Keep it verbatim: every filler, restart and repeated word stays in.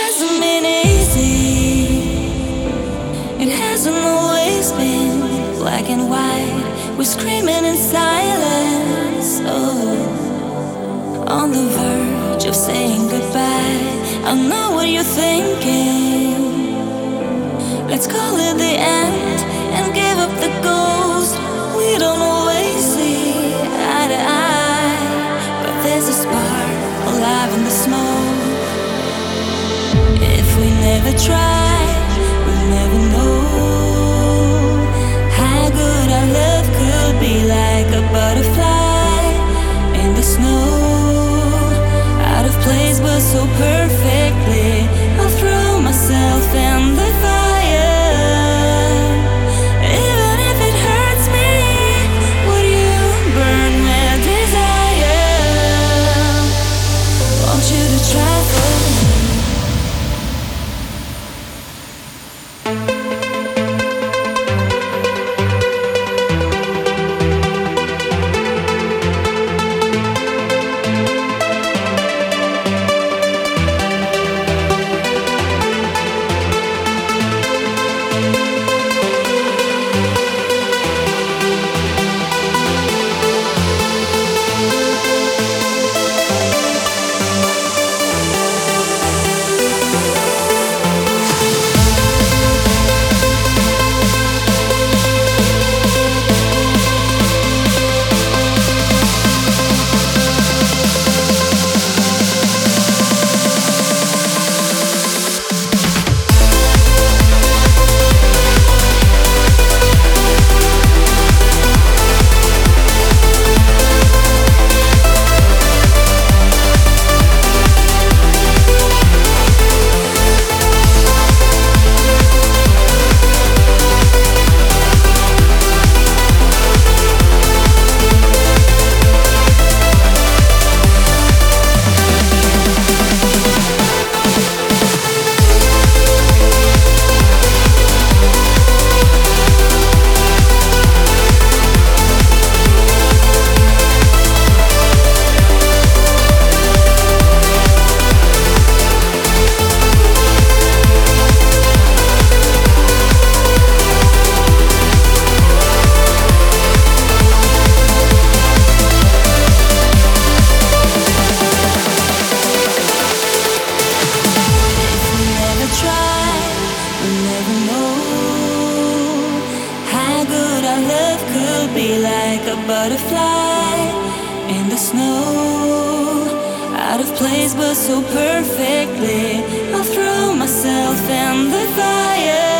hasn't been easy. It hasn't always been black and white. We're screaming in silence, oh, on the verge of saying goodbye. I know what you're thinking. Let's call it the end and give up the ghost. We don't always see eye to eye, but there's a spark alive in the smoke. If we never try, we'll never know how good our love could be. Like a butterfly in the snow, out of place but so perfectly. I'll throw myself in the fire, even if it hurts me. Would you burn with desire? Want you to try for me. Like a butterfly in the snow, out of place but so perfectly. I'll throw myself in the fire.